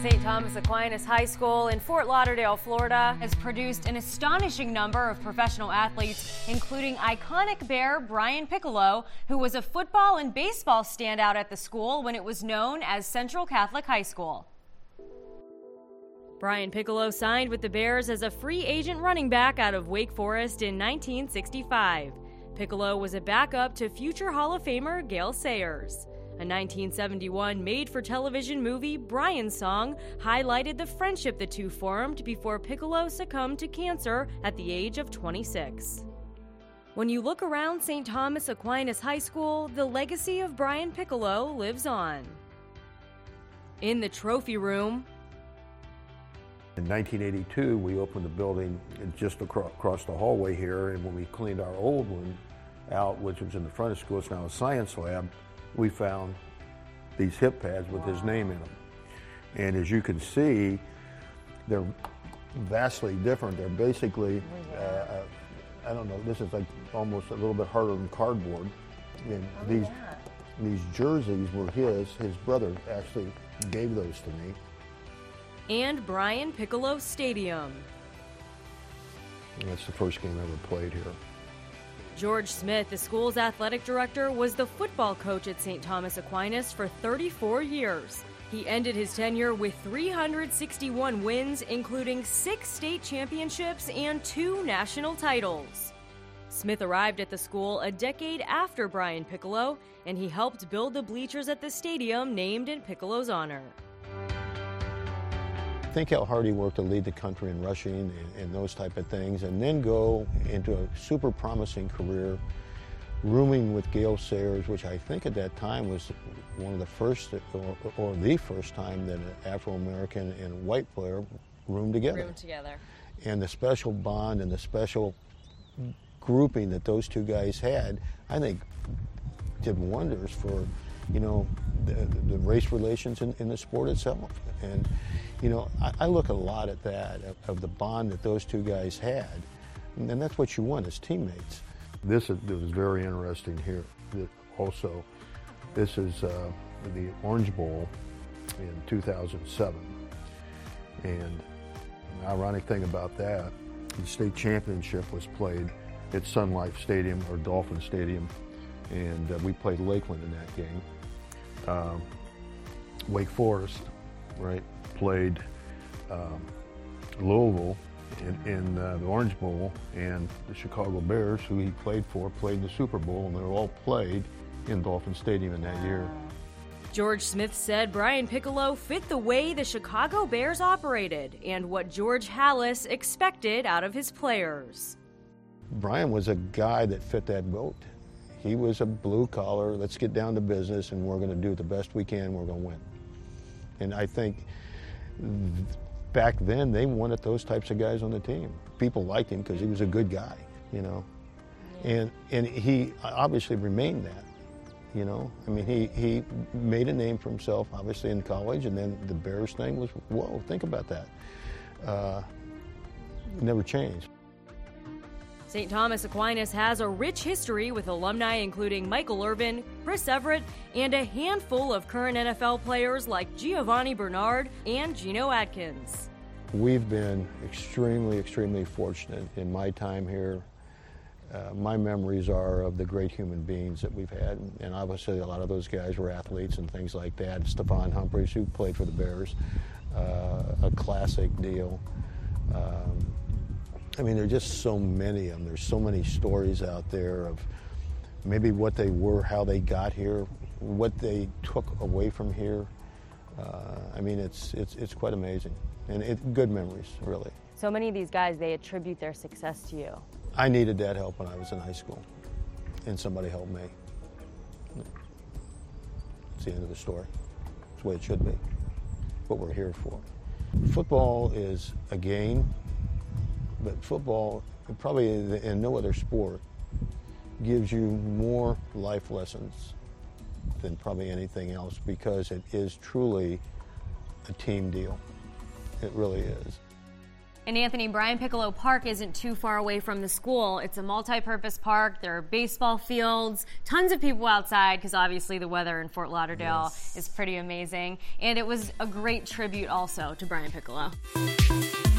St. Thomas Aquinas High School in Fort Lauderdale, Florida, has produced an astonishing number of professional athletes, including iconic Bear Brian Piccolo, who was a football and baseball standout at the school when it was known as Central Catholic High School. Brian Piccolo signed with the Bears as a free agent running back out of Wake Forest in 1965. Piccolo was a backup to future Hall of Famer Gale Sayers. A 1971 made-for-television movie, Brian's Song, highlighted the friendship the two formed before Piccolo succumbed to cancer at the age of 26. When you look around St. Thomas Aquinas High School, the legacy of Brian Piccolo lives on. In the trophy room, in 1982, we opened the building just across the hallway here, and when we cleaned our old one out, which was in the front of school, it's now a science lab, we found these hip pads with his name in them. And as you can see, they're vastly different. They're basically, I don't know, this is like almost a little bit harder than cardboard. And these jerseys were his brother actually gave those to me. And Brian Piccolo Stadium. And that's the first game I ever played here. George Smith, the school's athletic director, was the football coach at St. Thomas Aquinas for 34 years. He ended his tenure with 361 wins, including 6 state championships and 2 national titles. Smith arrived at the school a decade after Brian Piccolo, and he helped build the bleachers at the stadium named in Piccolo's honor. Think how hard he worked to lead the country in rushing and those type of things, and then go into a super promising career, rooming with Gale Sayers, which I think at that time was one of the first, or the first time that an Afro-American and white player roomed together. And the special bond and the special grouping that those two guys had, I think, did wonders for, you know, the race relations in the sport itself. And, you know, I look a lot at that, of the bond that those two guys had, and that's what you want as teammates. This was very interesting here. Also, this is the Orange Bowl in 2007. And the ironic thing about that, the state championship was played at Sun Life Stadium, or Dolphin Stadium, and we played Lakeland in that game. Wake Forest, right, played Louisville in the Orange Bowl, and the Chicago Bears, who he played for, played in the Super Bowl, and they were all played in Dolphin Stadium in that year. George Smith said Brian Piccolo fit the way the Chicago Bears operated and what George Halas expected out of his players. Brian was a guy that fit that boat. He was a blue collar, let's get down to business, and we're going to do the best we can, we're going to win. And I think back then they wanted those types of guys on the team. People liked him because he was a good guy, you know. And he obviously remained that, you know. I mean, he made a name for himself, obviously, in college, and then the Bears thing was, whoa, think about that. Never changed. St. Thomas Aquinas has a rich history with alumni including Michael Irvin, Chris Everett, and a handful of current NFL players like Giovanni Bernard and Geno Atkins. We've been extremely, extremely fortunate in my time here. My memories are of the great human beings that we've had, and obviously a lot of those guys were athletes and things like that. Stephon Humphreys, who played for the Bears, a classic deal. I mean, there are just so many of them. There's so many stories out there of maybe what they were, how they got here, what they took away from here. I mean, it's quite amazing, and good memories, really. So many of these guys, they attribute their success to you. I needed that help when I was in high school, and somebody helped me. It's the end of the story. It's the way it should be. What we're here for. Football is a game. But football, probably in no other sport, gives you more life lessons than probably anything else, because it is truly a team deal. It really is. And Anthony, Brian Piccolo Park isn't too far away from the school. It's a multi-purpose park. There are baseball fields, tons of people outside, because obviously the weather in Fort Lauderdale is pretty amazing. And it was a great tribute also to Brian Piccolo.